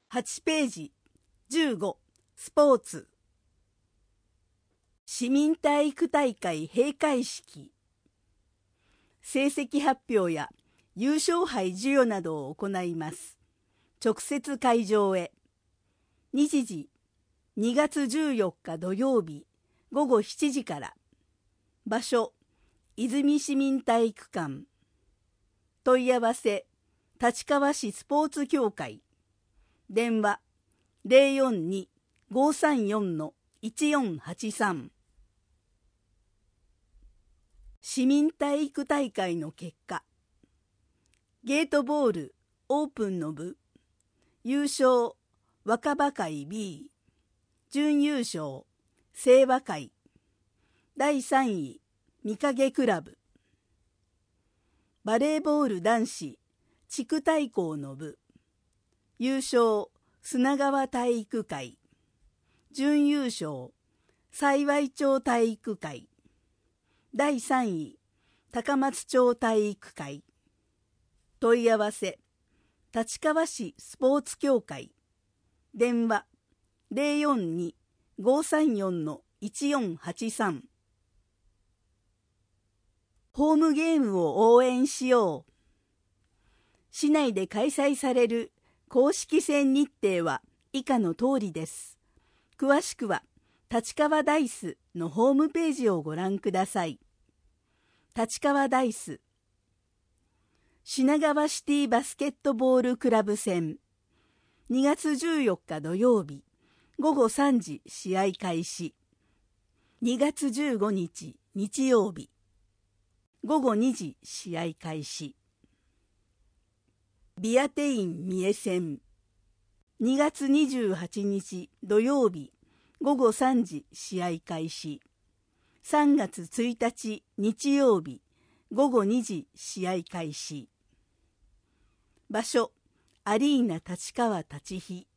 8ページ15スポーツ市民体育大会閉会式成績発表や優勝杯授与などを行います。直接会場へ。日時2月14日土曜日午後7時から。場所泉市民体育館。問い合わせ立川市スポーツ協会。電話 042-534-1483。市民体育大会の結果。ゲートボールオープンの部。優勝若葉会 B。準優勝清和会。第3位御影クラブ。バレーボール男子地区対抗の部。優勝砂川体育会。準優勝幸町体育会。第3位高松町体育会。問い合わせ立川市スポーツ協会。電話 042-534-1483。ホームゲームを応援しよう。市内で開催される公式戦日程は以下の通りです。詳しくは立川ダイスのホームページをご覧ください。立川ダイス品川シティバスケットボールクラブ戦2月14日土曜日午後3時試合開始。2月15日日曜日午後2時試合開始。ビアテイン三重戦2月28日土曜日午後3時試合開始。3月1日日曜日午後2時試合開始。場所アリーナ立川立飛。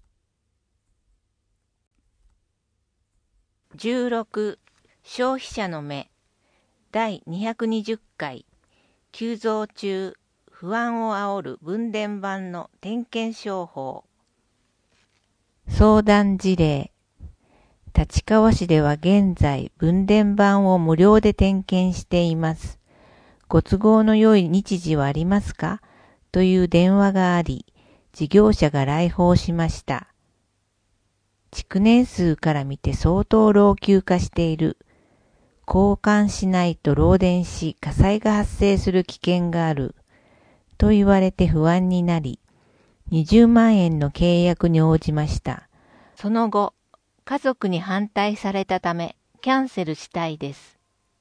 16消費者の目第220回急増中不安を煽る分電盤の点検商法。相談事例。立川市では現在分電盤を無料で点検しています。ご都合の良い日時はありますかという電話があり、事業者が来訪しました。築年数から見て相当老朽化している。交換しないと漏電し火災が発生する危険がある。と言われて不安になり、20万円の契約に応じました。その後、家族に反対されたため、キャンセルしたいです。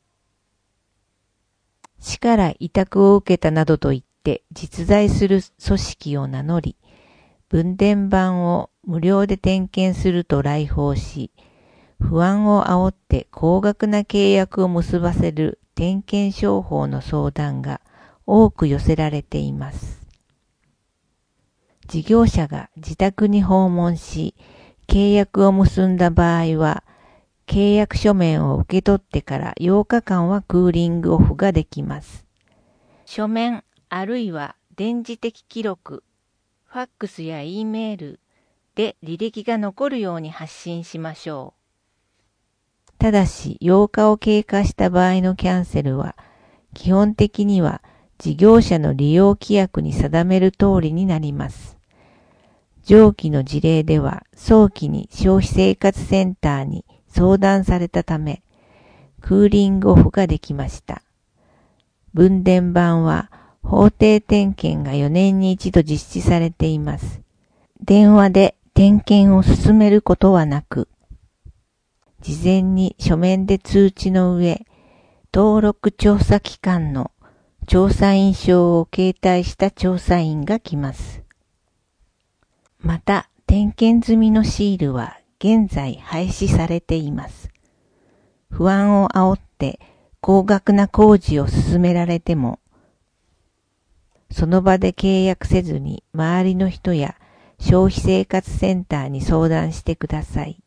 市から委託を受けたなどと言って実在する組織を名乗り、分電盤を無料で点検すると来訪し、不安を煽って高額な契約を結ばせる点検商法の相談が多く寄せられています。事業者が自宅に訪問し、契約を結んだ場合は、契約書面を受け取ってから8日間はクーリングオフができます。書面あるいは電磁的記録、ファックスや E メールで履歴が残るように発信しましょう。ただし8日を経過した場合のキャンセルは、基本的には事業者の利用規約に定める通りになります。上記の事例では早期に消費生活センターに相談されたため、クーリングオフができました。分電盤は法定点検が4年に一度実施されています。電話で点検を進めることはなく、事前に書面で通知の上、登録調査機関の調査員証を携帯した調査員が来ます。また、点検済みのシールは現在廃止されています。不安を煽って高額な工事を進められても、その場で契約せずに周りの人や消費生活センターに相談してください。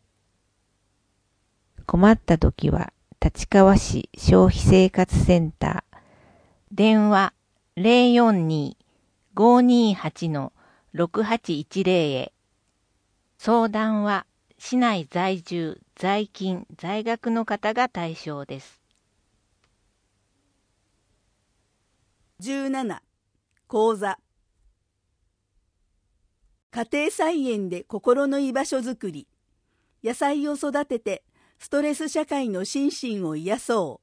困ったときは、立川市消費生活センター、電話 042-528-6810 へ相談は市内在住、在勤、在学の方が対象です。 17、講座。家庭菜園で心の居場所づくり。野菜を育ててストレス社会の心身を癒そう。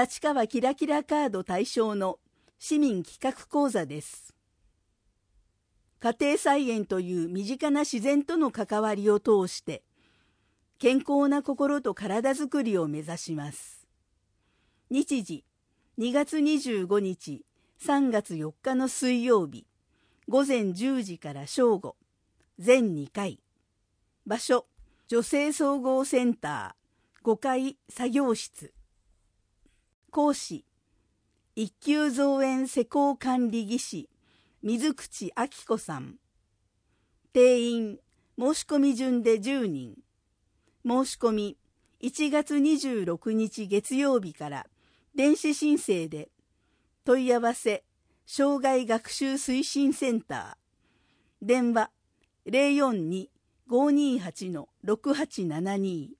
立川キラキラカード対象の市民企画講座です。家庭菜園という身近な自然との関わりを通して健康な心と体づくりを目指します。日時2月25日、3月4日の水曜日、午前10時から正午、全2回。場所、女性総合センター、5階作業室。講師、一級造園施工管理技師、水口明子さん。定員、申し込み順で10人。申し込み、1月26日月曜日から電子申請で、問い合わせ、障害学習推進センター。電話、042-528-6872。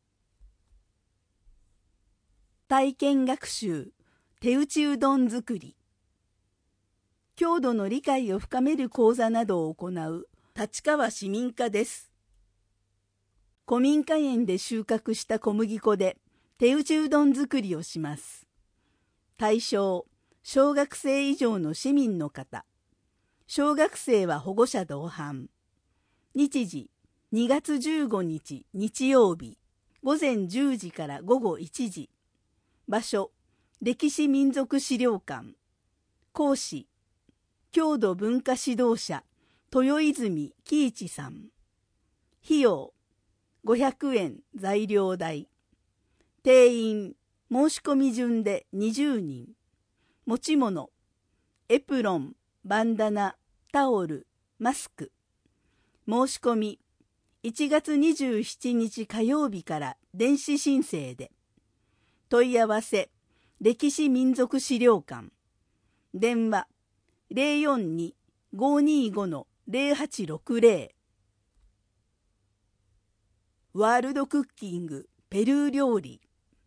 体験学習、手打ちうどん作り。郷土の理解を深める講座などを行う立川市民課です。古民家園で収穫した小麦粉で手打ちうどん作りをします。対象、小学生以上の市民の方。小学生は保護者同伴。日時、2月15日日曜日、午前10時から午後1時。場所、歴史民族資料館。講師、郷土文化指導者、豊泉喜一さん。費用、500円材料代。定員、申し込み順で20人。持ち物、エプロン、バンダナ、タオル、マスク。申し込み、1月27日火曜日から電子申請で。問い合わせ、歴史民族資料館。電話、042-525-0860。ワールドクッキングペルー料理。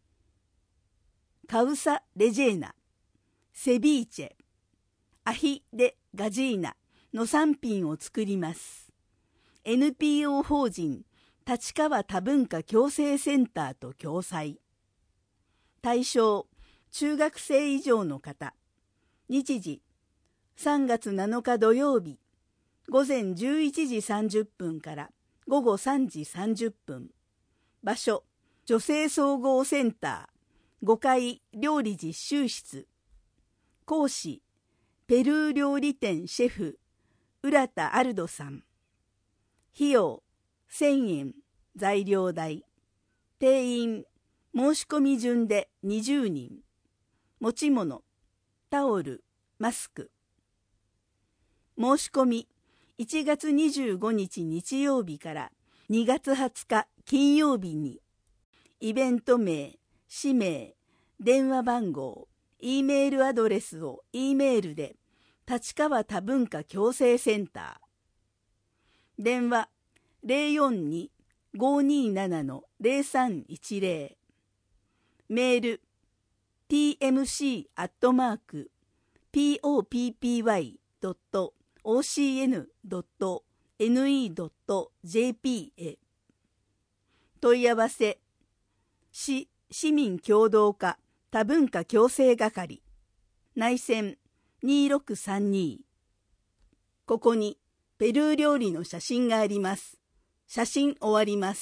カウサ・レジェーナ、セビーチェ、アヒ・デ・ガジーナの3品を作ります。NPO 法人立川多文化共生センターと共催。対象、中学生以上の方。日時、3月7日土曜日、午前11時30分から午後3時30分。場所、女性総合センター、5階料理実習室。講師、ペルー料理店シェフ、浦田アルドさん。費用、1000円、材料代。定員、申し込み順で20人。持ち物、タオル、マスク。申し込み、1月25日日曜日から2月20日金曜日に、イベント名、氏名、電話番号、Eメールアドレスを Eメールで、立川多文化共生センター。電話、042-527-0310。メール、tmc@poppy.ocn.ne.jp へ。問い合わせ、市民協同課多文化共生係、内線2632。ここにペルー料理の写真があります。写真終わります。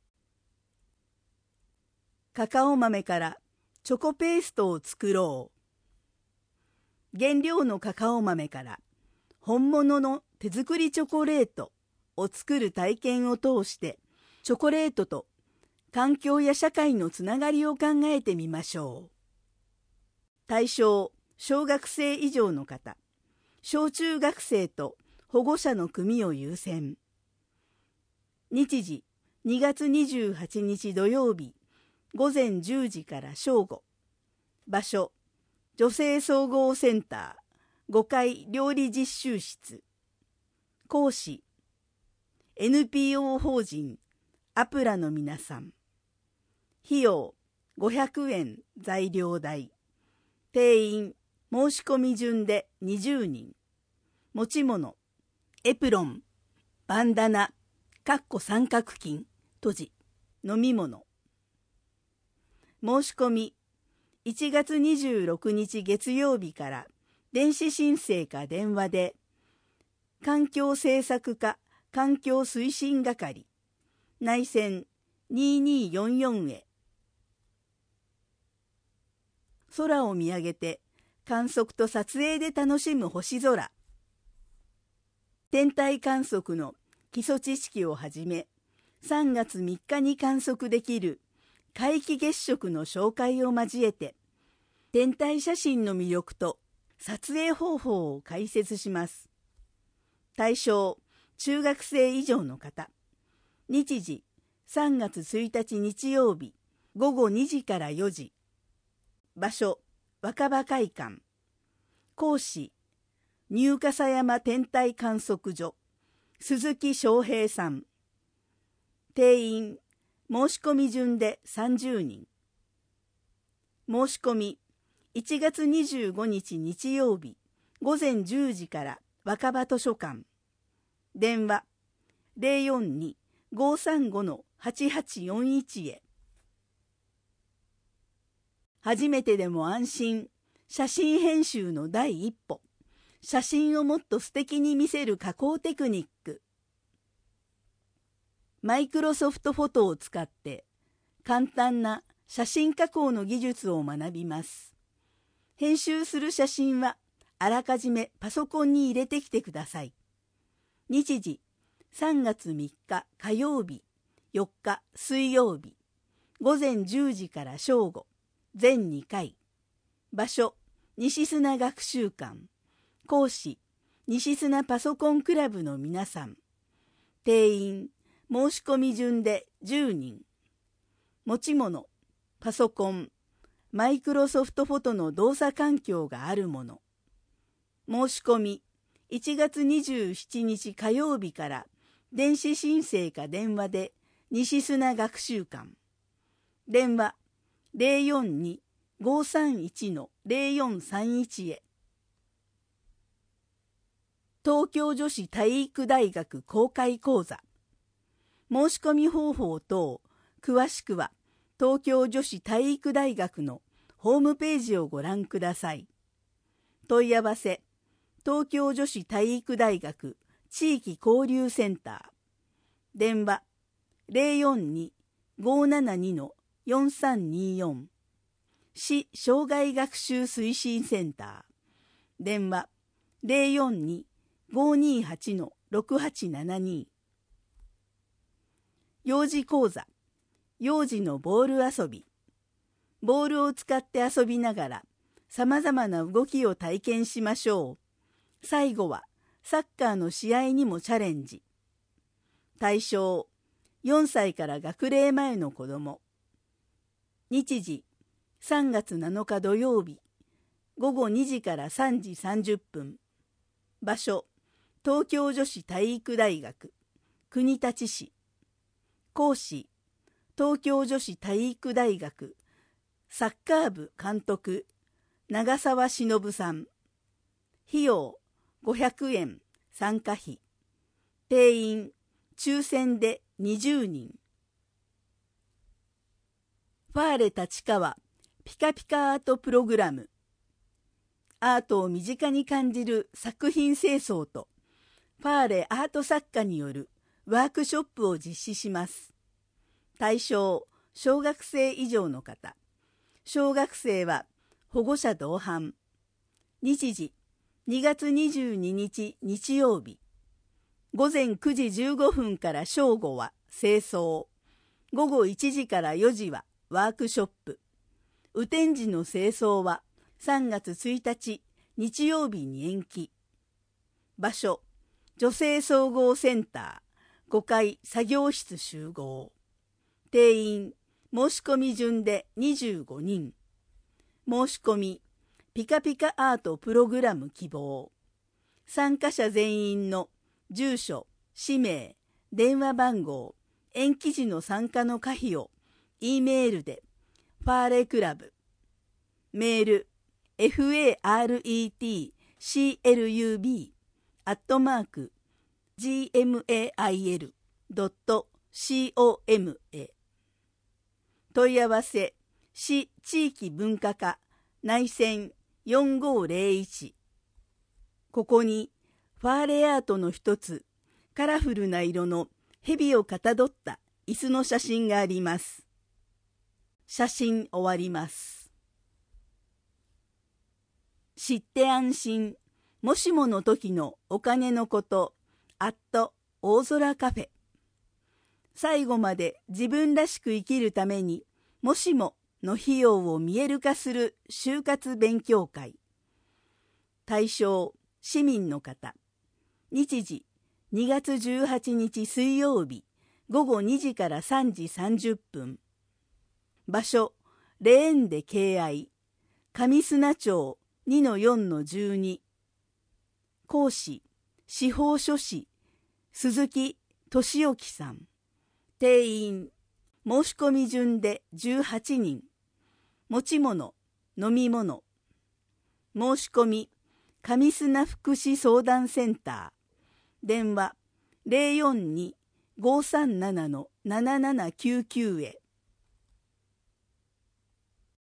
カカオ豆からチョコペーストを作ろう。原料のカカオ豆から本物の手作りチョコレートを作る体験を通して、チョコレートと環境や社会のつながりを考えてみましょう。対象、小学生以上の方、小中学生と保護者の組を優先。日時、2月28日土曜日、午前10時から正午。場所、女性総合センター、5階料理実習室。講師、 NPO 法人アプラの皆さん。費用500円材料代。定員申し込み順で20人。持ち物エプロン、バンダナ、三角巾、閉じ、飲み物。申し込み1月26日月曜日から電子申請か電話で、環境政策課環境推進係、内線2244へ。空を見上げて観測と撮影で楽しむ星空。天体観測の基礎知識をはじめ、3月3日に観測できる皆既月食の紹介を交えて、天体写真の魅力と撮影方法を解説します。対象、中学生以上の方。日時、3月1日日曜日、午後2時から4時。場所、若葉会館。講師、入笠山天体観測所、鈴木翔平さん。定員、申し込み順で30人。申し込み、1月25日日曜日、午前10時から若葉図書館。電話、042-535-8841へ。初めてでも安心、写真編集の第一歩。写真をもっと素敵に見せる加工テクニック。マイクロソフトフォトを使って簡単な写真加工の技術を学びます。編集する写真はあらかじめパソコンに入れてきてください。日時3月3日火曜日、4日水曜日、午前10時から正午、全2回。場所、西砂学習館。講師、西砂パソコンクラブの皆さん。定員、申し込み順で10人。持ち物、パソコン、マイクロソフトフォトの動作環境があるもの。申し込み、1月27日火曜日から電子申請か電話で西砂学習館。電話、042-531-0431へ。東京女子体育大学公開講座。申し込み方法等、詳しくは東京女子体育大学のホームページをご覧ください。問い合わせ、東京女子体育大学地域交流センター。電話、042-572-4324。市障害学習推進センター。電話、042-528-6872。幼児講座、幼児のボール遊び。ボールを使って遊びながら、様々な動きを体験しましょう。最後は、サッカーの試合にもチャレンジ。対象、4歳から学齢前の子供。日時、3月7日土曜日、午後2時から3時30分。場所、東京女子体育大学、国立市。講師、東京女子体育大学、サッカー部監督、長澤忍さん。費用、500円、参加費。定員、抽選で20人。ファーレ立川、ピカピカアートプログラム。アートを身近に感じる作品清掃と、ファーレアート作家によるワークショップを実施します。対象、小学生以上の方。小学生は保護者同伴。日時、2月22日日曜日。午前9時15分から正午は清掃。午後1時から4時はワークショップ。雨天時の清掃は3月1日日曜日に延期。場所、女性総合センター5階作業室集合。定員、申し込み順で25人。申し込み、ピカピカアートプログラム希望。参加者全員の住所、氏名、 電話番号、延期時の参加の可否を E メールでファーレクラブ、メール FARETCLUB@gmail.com へ。問い合わせ市地域文化課内線4501。ここにファーレアートの一つ、カラフルな色の蛇をかたどった椅子の写真があります。写真終わります。知って安心、もしもの時のお金のこと、大空カフェ。最後まで自分らしく生きるために、もしもの費用を見える化する就活勉強会。対象、市民の方。日時、2月18日水曜日、午後2時から3時30分。場所、レーンで敬愛。上砂町 2-4-12。講師、司法書士、鈴木俊之さん。定員、申し込み順で18人。持ち物、飲み物。申し込み、上砂福祉相談センター。電話 042-537-7799 へ。